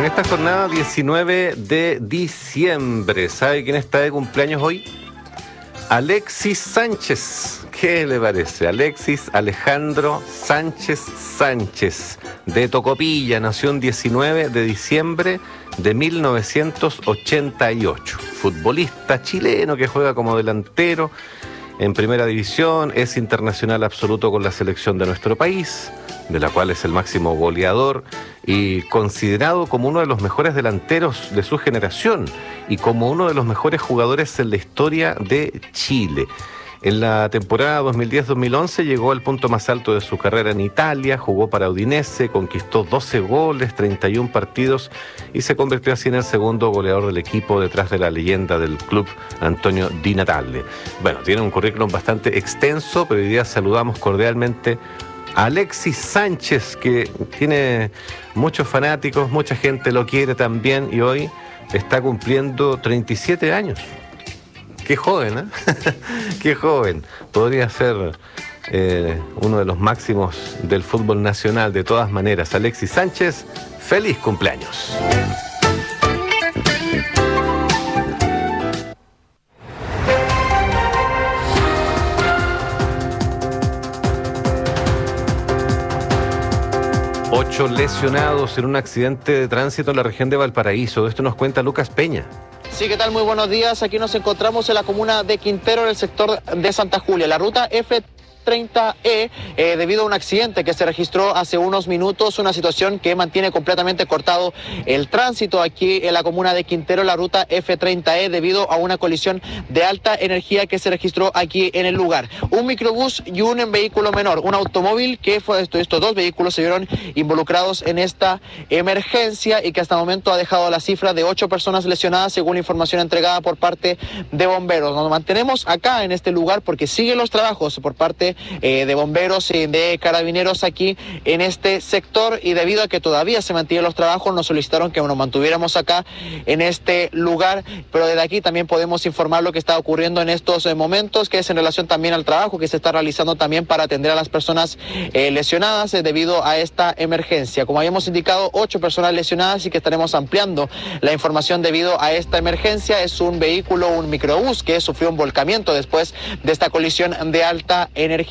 esta jornada 19 de diciembre. ¿Sabe quién está de cumpleaños hoy? Alexis Sánchez. ¿Qué le parece? Alexis Alejandro Sánchez Sánchez, de Tocopilla, nació el 19 de diciembre de 1988. Futbolista chileno que juega como delantero en primera división, es internacional absoluto con la selección de nuestro país, de la cual es el máximo goleador y considerado como uno de los mejores delanteros de su generación y como uno de los mejores jugadores en la historia de Chile. En la temporada 2010-2011 llegó al punto más alto de su carrera en Italia, jugó para Udinese, conquistó 12 goles, 31 partidos y se convirtió así en el segundo goleador del equipo detrás de la leyenda del club, Antonio Di Natale. Bueno, tiene un currículum bastante extenso, pero hoy día saludamos cordialmente a Alexis Sánchez, que tiene muchos fanáticos, mucha gente lo quiere también y hoy está cumpliendo 37 años. Qué joven, ¿eh? Qué joven. Podría ser uno de los máximos del fútbol nacional de todas maneras. Alexis Sánchez, feliz cumpleaños. Ocho lesionados en un accidente de tránsito en la región de Valparaíso. De esto nos cuenta Lucas Peña. Sí, ¿qué tal? Muy buenos días. Aquí nos encontramos en la comuna de Quintero, en el sector de Santa Julia. La ruta F30E, debido a un accidente que se registró hace unos minutos, una situación que mantiene completamente cortado el tránsito aquí en la comuna de Quintero, la ruta F30E, debido a una colisión de alta energía que se registró aquí en el lugar. Un microbús y un vehículo menor, un automóvil, que fue estos dos vehículos se vieron involucrados en esta emergencia y que hasta el momento ha dejado la cifra de 8 personas lesionadas, según la información entregada por parte de bomberos. Nos mantenemos acá en este lugar porque siguen los trabajos por parte de bomberos y de carabineros aquí en este sector, y debido a que todavía se mantienen los trabajos nos solicitaron que nos mantuviéramos acá en este lugar, pero desde aquí también podemos informar lo que está ocurriendo en estos momentos, que es en relación también al trabajo que se está realizando también para atender a las personas lesionadas debido a esta emergencia. Como habíamos indicado, 8 personas lesionadas y que estaremos ampliando la información debido a esta emergencia. Es un vehículo, un microbús que sufrió un volcamiento después de esta colisión de alta energía,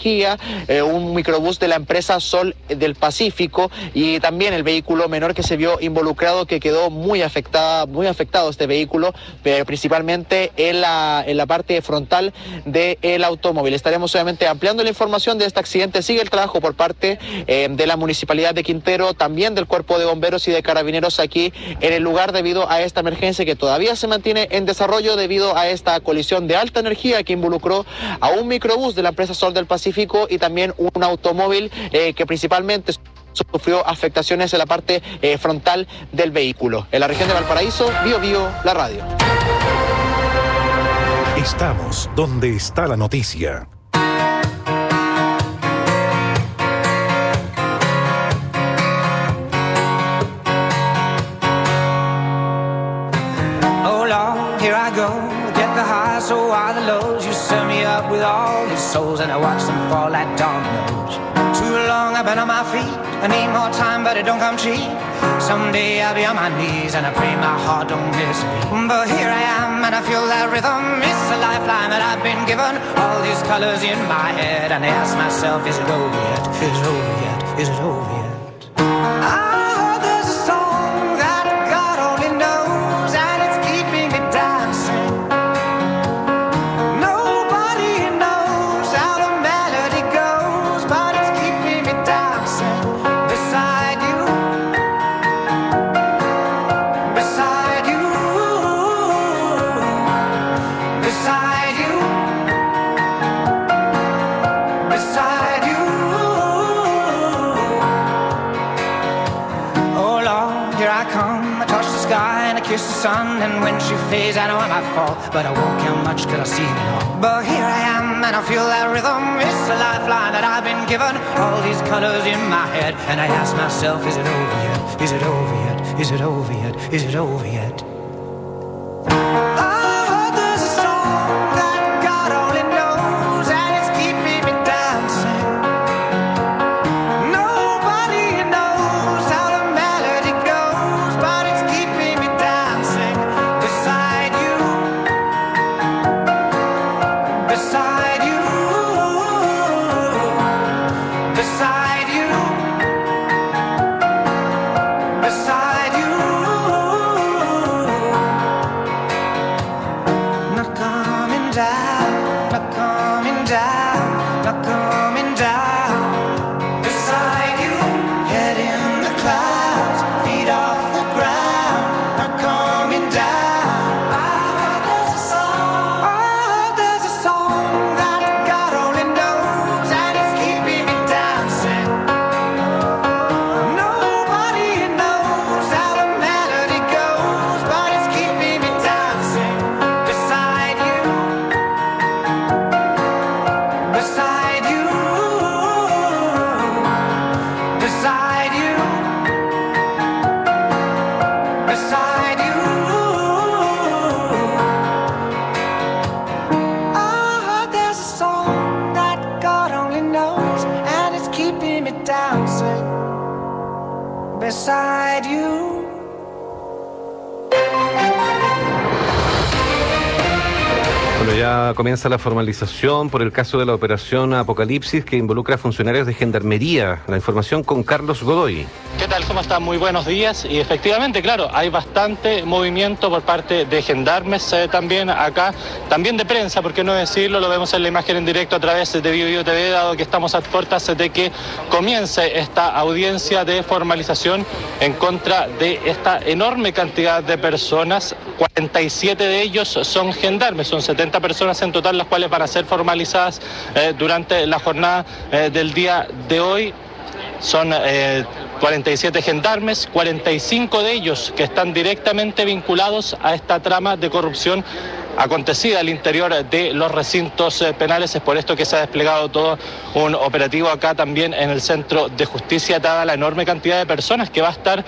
un microbús de la empresa Sol del Pacífico, y también el vehículo menor que se vio involucrado, que quedó muy afectado este vehículo, principalmente en la parte frontal del automóvil. Estaremos obviamente ampliando la información de este accidente. Sigue el trabajo por parte de la Municipalidad de Quintero, también del Cuerpo de Bomberos y de Carabineros aquí en el lugar, debido a esta emergencia que todavía se mantiene en desarrollo debido a esta colisión de alta energía que involucró a un microbús de la empresa Sol del Pacífico y también un automóvil que principalmente sufrió afectaciones en la parte frontal del vehículo. En la región de Valparaíso, Bio Bio, la radio. Estamos donde está la noticia. Oh Lord, here I go. Get the highs, so are the lows. You set me up with all your souls, and I watch them fall like dominoes. Too long I've been on my feet. I need more time, but it don't come cheap. Someday I'll be on my knees, and I pray my heart don't miss me. But here I am, and I feel that rhythm. It's a lifeline that I've been given. All these colors in my head, and I ask myself, is it over yet? Is it over yet? Is it over yet? Kiss the sun, and when she fades I know I might fall, but I won't count much till I see it all. But here I am, and I feel that rhythm. It's a lifeline that I've been given. All these colors in my head, and I ask myself, is it over yet? Is it over yet? Is it over yet? Is it over yet? Nobody knows how the melody goes, but it's had you. Bueno, ya comienza la formalización por el caso de la operación Apocalipsis que involucra a funcionarios de Gendarmería. La información con Carlos Godoy. ¿Qué tal? ¿Cómo están? Muy buenos días. Y efectivamente, claro, hay bastante movimiento por parte de gendarmes también acá, también de prensa, por qué no decirlo, lo vemos en la imagen en directo a través de Bio TV, dado que estamos a puertas de que comience esta audiencia de formalización en contra de esta enorme cantidad de personas. 47 de ellos son gendarmes, son 70 personas en total las cuales van a ser formalizadas durante la jornada del día de hoy. Son 47 gendarmes, 45 de ellos que están directamente vinculados a esta trama de corrupción acontecida al interior de los recintos penales. Es por esto que se ha desplegado todo un operativo acá también en el Centro de Justicia, dada la enorme cantidad de personas que va a estar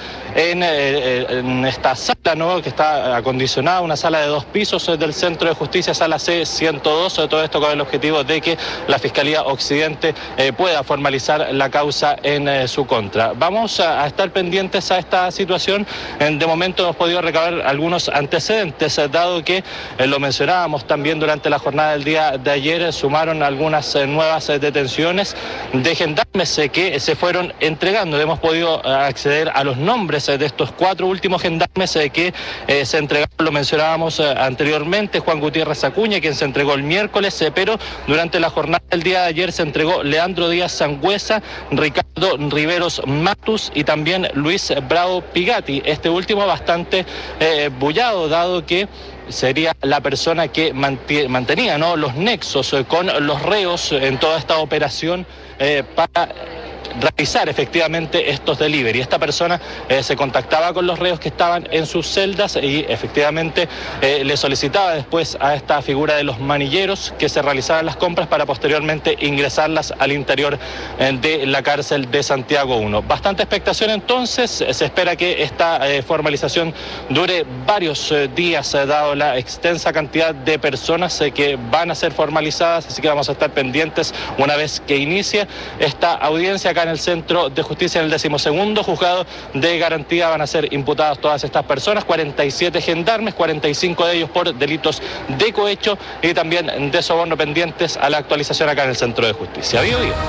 en esta sala, ¿no?, que está acondicionada, una sala de 2 pisos del Centro de Justicia, sala C102, todo esto con el objetivo de que la Fiscalía Occidente pueda formalizar la causa en su contra. Vamos a estar pendientes a esta situación. De momento hemos podido recabar algunos antecedentes, dado que lo mencionábamos también durante la jornada del día de ayer, sumaron algunas nuevas detenciones de gendarmes que se fueron entregando. Hemos podido acceder a los nombres de estos 4 últimos gendarmes que se entregaron, lo mencionábamos anteriormente, Juan Gutiérrez Acuña, quien se entregó el miércoles, pero durante la jornada del día de ayer se entregó Leandro Díaz Sangüesa, Ricardo Riveros Matus y también Luis Bravo Pigatti. Este último bastante bullado, dado que sería la persona que mantenía, ¿no?, los nexos con los reos en toda esta operación para realizar efectivamente estos delivery. Esta persona se contactaba con los reos que estaban en sus celdas y efectivamente le solicitaba después a esta figura de los manilleros que se realizaran las compras para posteriormente ingresarlas al interior de la cárcel de Santiago 1. Bastante expectación entonces, se espera que esta formalización dure varios días, dado la extensa cantidad de personas que van a ser formalizadas, así que vamos a estar pendientes una vez que inicie esta audiencia acá en el Centro de Justicia, en el 12º juzgado de garantía. Van a ser imputadas todas estas personas, 47 gendarmes, 45 de ellos por delitos de cohecho y también de soborno, pendientes a la actualización acá en el Centro de Justicia.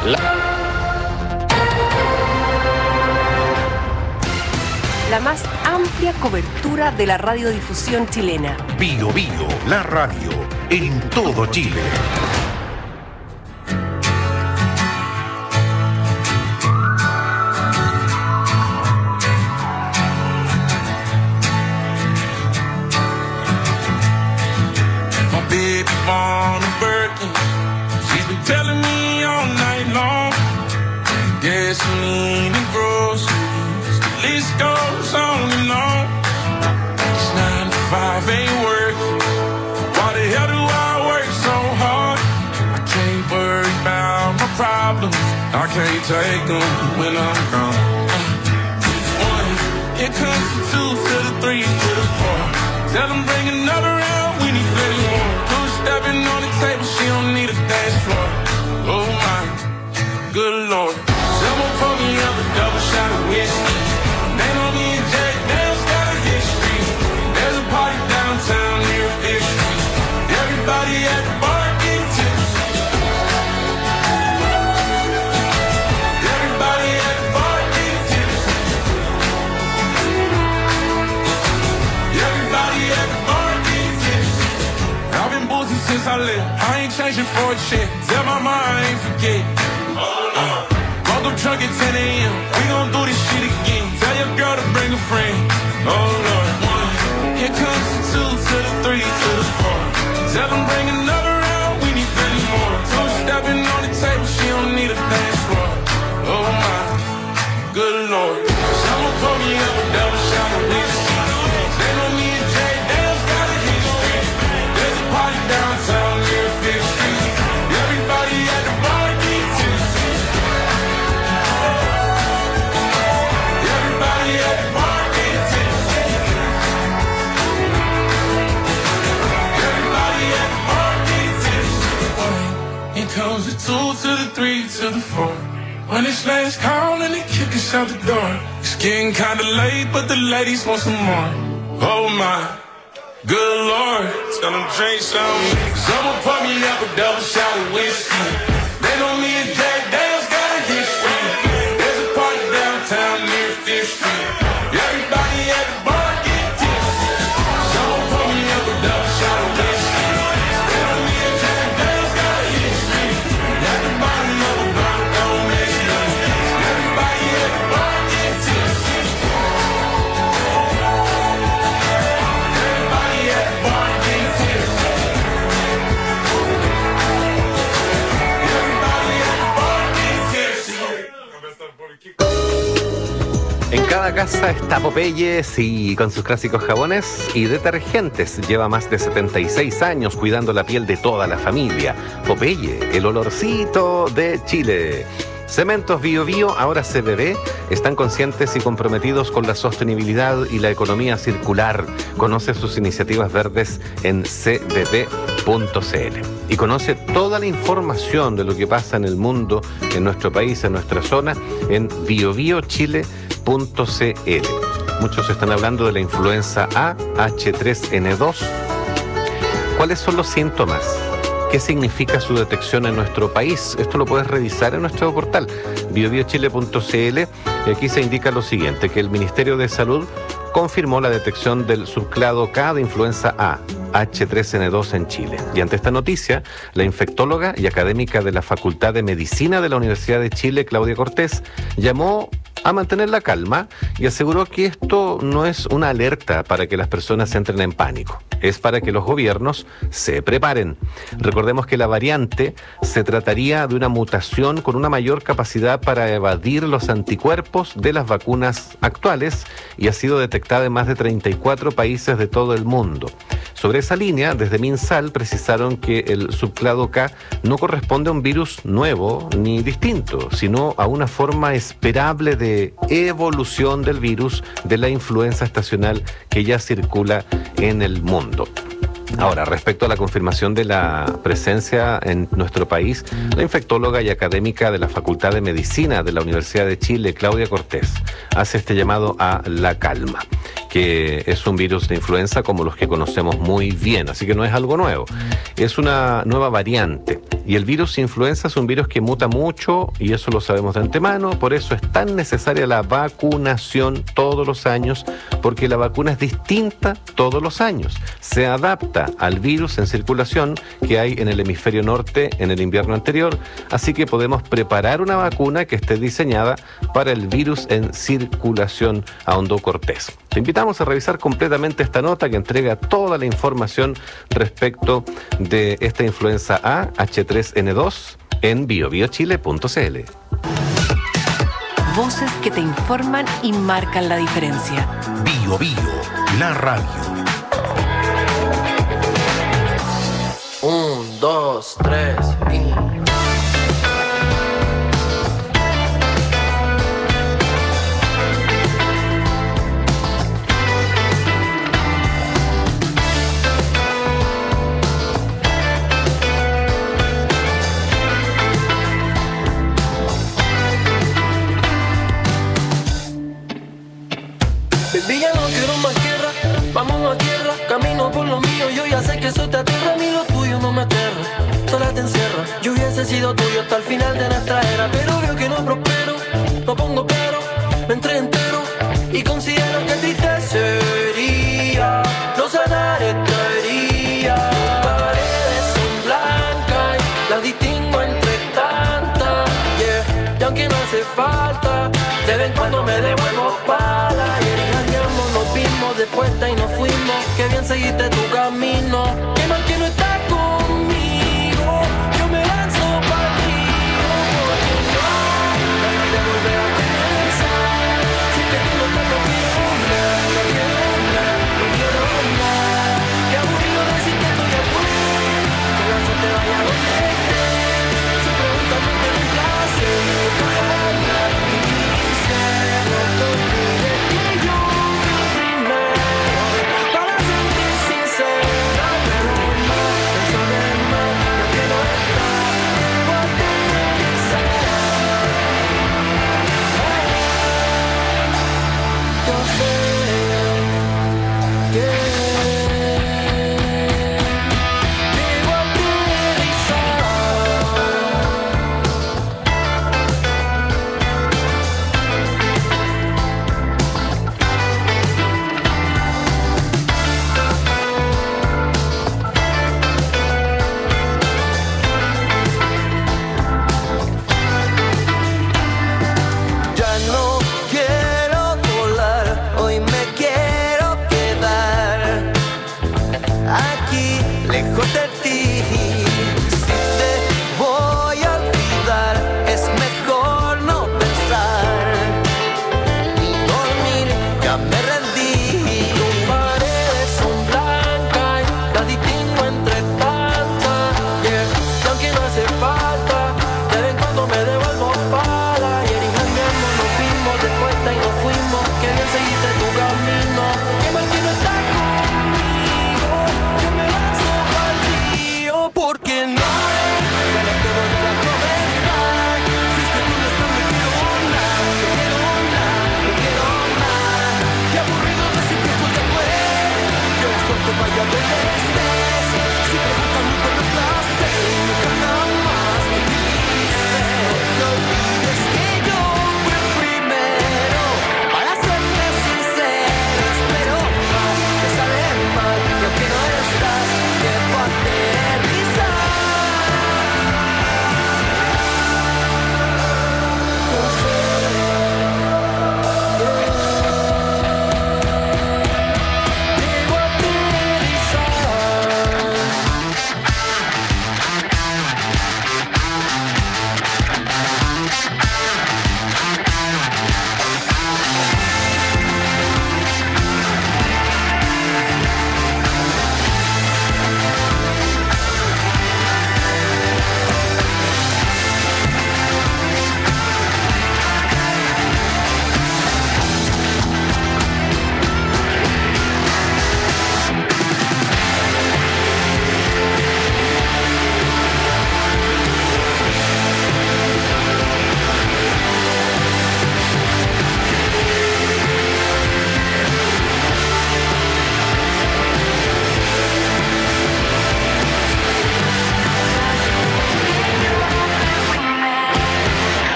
La más amplia cobertura de la radiodifusión chilena. Bio Bio, la radio en todo Chile. On a Birkin, she's been telling me all night long. Gasoline and groceries, the list goes on and on. It's 9 to 5, ain't working. Why the hell do I work so hard? I can't worry about my problems, I can't take them when I'm gone. Here comes the 2 to the 3 to the 4. Tell them bring another round, we need plenty more. Stepping on the table, she don't need a dance floor. Oh my, good Lord. Someone pour me up a double shot of whiskey. They know me and Jack Daniels got a history. There's a party downtown near Fish Street. Everybody at the bar getting tipsy. Everybody at the bar getting tipsy. Everybody at the bar getting tipsy. I've been boozy since I left. I ain't changing for a check. Tell my mom I ain't forget. Woke up drunk at 10 a.m. We gon' do this shit again. Tell your girl to bring a friend. Oh Lord. Here comes the 2 to the 3 to the 4. Tell them bring another round. We need plenty more. 2 stepping on the table. She don't need a dance floor. Oh my, good Lord. Someone pour me up a double shot of whiskey. They know me and Jay Dale's got a history. There's a party downtown near Fifth Street. Everybody at the bar gets tipsy. Everybody at the bar gets tipsy. Everybody at the bar gets tipsy. Here comes the 2 to the 3 to the 4. When it's last call and they kick us out the door. It's getting kinda late, but the ladies want some more. Oh my, good lord, tell them drink some. Someone pour me up a double shot of whiskey. They know me and Jack Daniels got a history. There's a party downtown near Fifth Street. Everybody at the bar get tipsy. Someone pour me up a double shot of whiskey. They know me and Jack Daniels got a history. At the bottom of the bar, don't mess me. Everybody at the bar get tipsy. Everybody at the bar get tipsy. Everybody at the bar get tipsy. En cada casa está Popeye, sí, con sus clásicos jabones y detergentes. Lleva más de 76 años cuidando la piel de toda la familia. Popeye, el olorcito de Chile. Cementos Bio Bio, ahora CBB, están conscientes y comprometidos con la sostenibilidad y la economía circular. Conoce sus iniciativas verdes en cbb.cl y conoce toda la información de lo que pasa en el mundo, en nuestro país, en nuestra zona, en biobiochile.cl. Muchos están hablando de la influenza A, H3N2. ¿Cuáles son los síntomas? ¿Qué significa su detección en nuestro país? Esto lo puedes revisar en nuestro portal biobiochile.cl y aquí se indica lo siguiente, que el Ministerio de Salud confirmó la detección del subclado K de influenza A, H3N2 en Chile. Y ante esta noticia, la infectóloga y académica de la Facultad de Medicina de la Universidad de Chile, Claudia Cortés, llamó a mantener la calma y aseguró que esto no es una alerta para que las personas entren en pánico, es para que los gobiernos se preparen. Recordemos que la variante se trataría de una mutación con una mayor capacidad para evadir los anticuerpos de las vacunas actuales y ha sido detectada en más de 34 países de todo el mundo. Sobre esa línea, desde MinSal precisaron que el subclado K no corresponde a un virus nuevo ni distinto, sino a una forma esperable de evolución del virus de la influenza estacional que ya circula en el mundo. Ahora, respecto a la confirmación de la presencia en nuestro país, la infectóloga y académica de la Facultad de Medicina de la Universidad de Chile, Claudia Cortés, hace este llamado a la calma, que es un virus de influenza como los que conocemos muy bien, así que no es algo nuevo. Es una nueva variante y el virus influenza es un virus que muta mucho y eso lo sabemos de antemano, por eso es tan necesaria la vacunación todos los años, porque la vacuna es distinta todos los años, se adapta al virus en circulación que hay en el hemisferio norte en el invierno anterior, así que podemos preparar una vacuna que esté diseñada para el virus en circulación, ahondó Cortés. Te invitamos a revisar completamente esta nota que entrega toda la información respecto de esta influenza A, H3N2 en biobiochile.cl. Voces que te informan y marcan la diferencia. Bio Bio, la radio. 1, 2, 3 y... Baby, ya no quiero más guerra, vamos a tierra, camino por lo mío, yo ya sé que eso te aterra, a mí lo tuyo no me aterra, sola te encierra, yo hubiese sido tuyo hasta el final de nuestra era, pero veo que no prospero, no pongo pero, me entré entero, y considero que triste sería no sanar esta herida, las paredes son blancas, y las distingo entre tantas, yeah, y aunque no hace falta, de vez en cuando me devuelvo pala, nos vimos de puesta y nos fuimos. Qué bien seguiste tu camino. Qué mal que no estás conmigo. Yo me lanzo para arriba. Porque no hay ganas de volver a comenzar. Si es que tú no estás, no quiero nada, no quiero nada, no quiero nada. Qué aburrido decir que estoy afuera. Que la suerte vaya donde esté. Si preguntas por qué un placer, no voy a hablar. Y dice, no te olvides.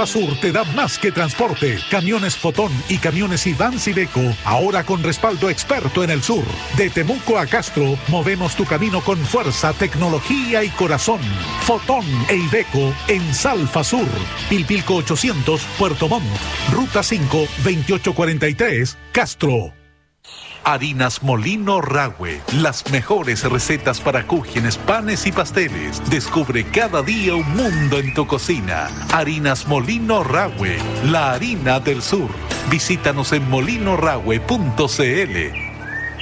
Sur te da más que transporte. Camiones Fotón y camiones Ivans Iveco, ahora con respaldo experto en el sur. De Temuco a Castro, movemos tu camino con fuerza, tecnología y corazón. Fotón e Iveco en Salfa Sur. Pilpilco 800, Puerto Montt. Ruta 5, 2843, Castro. Harinas Molino Rahue, las mejores recetas para cúgenes, panes y pasteles. Descubre cada día un mundo en tu cocina. Harinas Molino Rahue, la harina del sur. Visítanos en molinorahue.cl.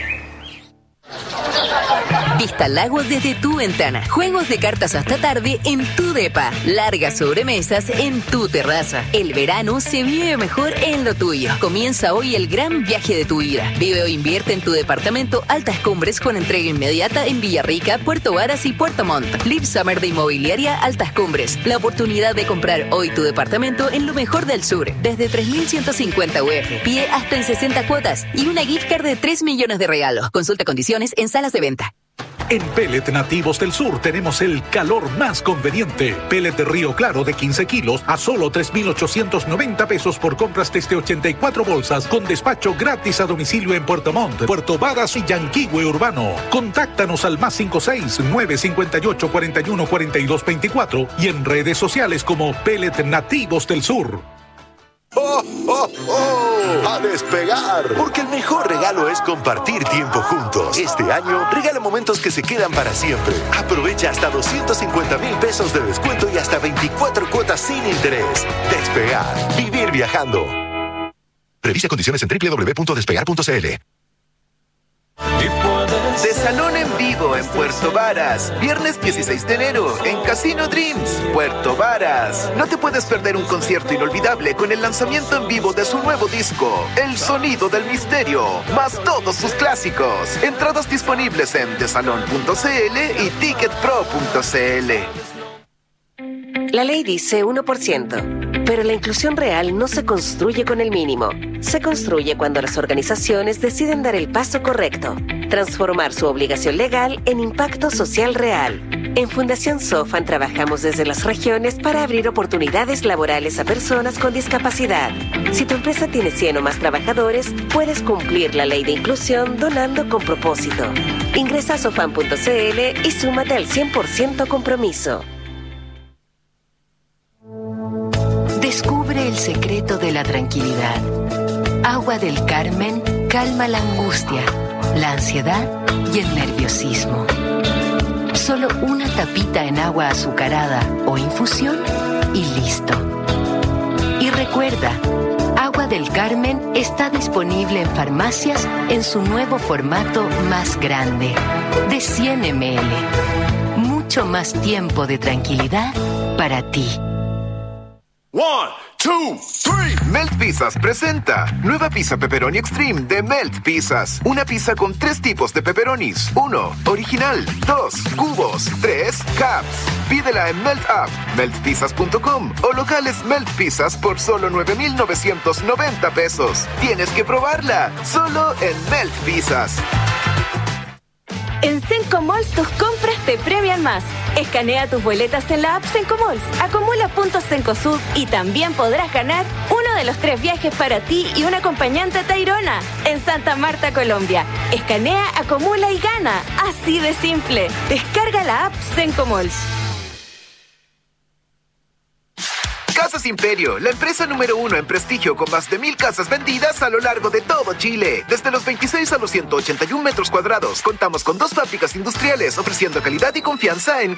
Vista al lago desde tu ventana. Juegos de cartas hasta tarde en tu depa. Largas sobremesas en tu terraza. El verano se vive mejor en lo tuyo. Comienza hoy el gran viaje de tu vida. Vive o invierte en tu departamento Altas Cumbres con entrega inmediata en Villarrica, Puerto Varas y Puerto Montt. Live Summer de Inmobiliaria Altas Cumbres. La oportunidad de comprar hoy tu departamento en lo mejor del sur. Desde 3.150 UF. Pie hasta en 60 cuotas. Y una gift card de 3 millones de regalos. Consulta condiciones en salas de venta. En Pellet Nativos del Sur tenemos el calor más conveniente. Pellet de Río Claro de 15 kilos a solo 3.890 pesos por compras desde 84 bolsas con despacho gratis a domicilio en Puerto Montt, Puerto Varas y Yanquihue Urbano. Contáctanos al +56 958 41 42 24 y en redes sociales como Pellet Nativos del Sur. ¡Oh, oh, oh! ¡A despegar! Porque el mejor regalo es compartir tiempo juntos. Este año, regala momentos que se quedan para siempre. Aprovecha hasta 250,000 pesos de descuento y hasta 24 cuotas sin interés. Despegar. Vivir viajando. Revisa condiciones en www.despegar.cl. De Salón en Vivo en Puerto Varas. Viernes 16 de enero en Casino Dreams, Puerto Varas. No te puedes perder un concierto inolvidable con el lanzamiento en vivo de su nuevo disco, El Sonido del Misterio, más todos sus clásicos. Entradas disponibles en desalon.cl y ticketpro.cl. La ley dice 1%, pero la inclusión real no se construye con el mínimo. Se construye cuando las organizaciones deciden dar el paso correcto, transformar su obligación legal en impacto social real. En Fundación SOFAN trabajamos desde las regiones para abrir oportunidades laborales a personas con discapacidad. Si tu empresa tiene 100 o más trabajadores, puedes cumplir la ley de inclusión donando con propósito. Ingresa a sofan.cl y súmate al 100% compromiso. Descubre el secreto de la tranquilidad. Agua del Carmen calma la angustia, la ansiedad y el nerviosismo. Solo una tapita en agua azucarada o infusión y listo. Y recuerda, Agua del Carmen está disponible en farmacias en su nuevo formato más grande, de 100 ml. Mucho más tiempo de tranquilidad para ti. 1, 2, 3. Melt Pizzas presenta nueva pizza pepperoni extreme de Melt Pizzas. Una pizza con 3 tipos de pepperonis. 1, original. 2, cubos. 3, cups. Pídela en Melt App, meltpizzas.com o locales Melt Pizzas por solo 9,990 pesos. Tienes que probarla, solo en Melt Pizzas. En Sencomalls tus compras te premian más. Escanea tus boletas en la app Sencomalls, acumula puntos Cencosud y también podrás ganar uno de los 3 viajes para ti y un acompañante a Tayrona en Santa Marta, Colombia. Escanea, acumula y gana. Así de simple. Descarga la app Sencomalls. Casas Imperio, la empresa número 1 en prestigio con más de 1,000 casas vendidas a lo largo de todo Chile. Desde los 26 a los 181 metros cuadrados, contamos con 2 fábricas industriales ofreciendo calidad y confianza en